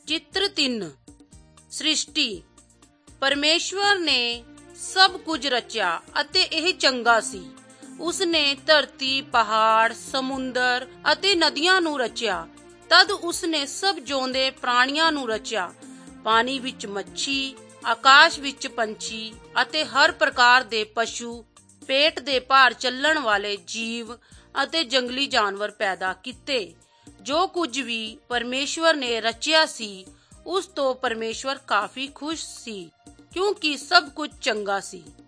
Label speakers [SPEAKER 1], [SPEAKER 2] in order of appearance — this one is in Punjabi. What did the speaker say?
[SPEAKER 1] ਚਿੱਤਰ 3 ਸ੍ਰਿਸ਼ਟੀ। ਪਰਮੇਸ਼ਵਰ ਨੇ ਸਭ ਕੁਝ ਰਚਿਆ ਅਤੇ ਇਹ ਚੰਗਾ ਸੀ। ਉਸਨੇ ਧਰਤੀ, ਪਹਾੜ, ਸਮੁੰਦਰ ਅਤੇ ਨਦੀਆਂ ਨੂੰ ਰਚਿਆ। ਤਦ ਉਸਨੇ ਸਭ ਜਿਉਂਦੇ ਪ੍ਰਾਣੀਆਂ ਨੂੰ ਰਚਿਆ, ਪਾਣੀ ਵਿੱਚ ਮੱਛੀ, ਆਕਾਸ਼ ਵਿੱਚ ਪੰਛੀ ਅਤੇ ਹਰ ਪ੍ਰਕਾਰ ਦੇ ਪਸ਼ੂ, ਪੇਟ ਦੇ ਭਾਰ ਚੱਲਣ ਵਾਲੇ ਜੀਵ ਅਤੇ ਜੰਗਲੀ ਜਾਨਵਰ ਪੈਦਾ ਕੀਤੇ। ਜੋ ਕੁਝ ਵੀ ਪਰਮੇਸ਼ਵਰ ਨੇ ਰਚਿਆ ਸੀ, ਉਸ ਤੋਂ ਪਰਮੇਸ਼ਵਰ ਕਾਫੀ ਖੁਸ਼ ਸੀ, ਕਿਉਂਕਿ ਸਭ ਕੁਝ ਚੰਗਾ ਸੀ।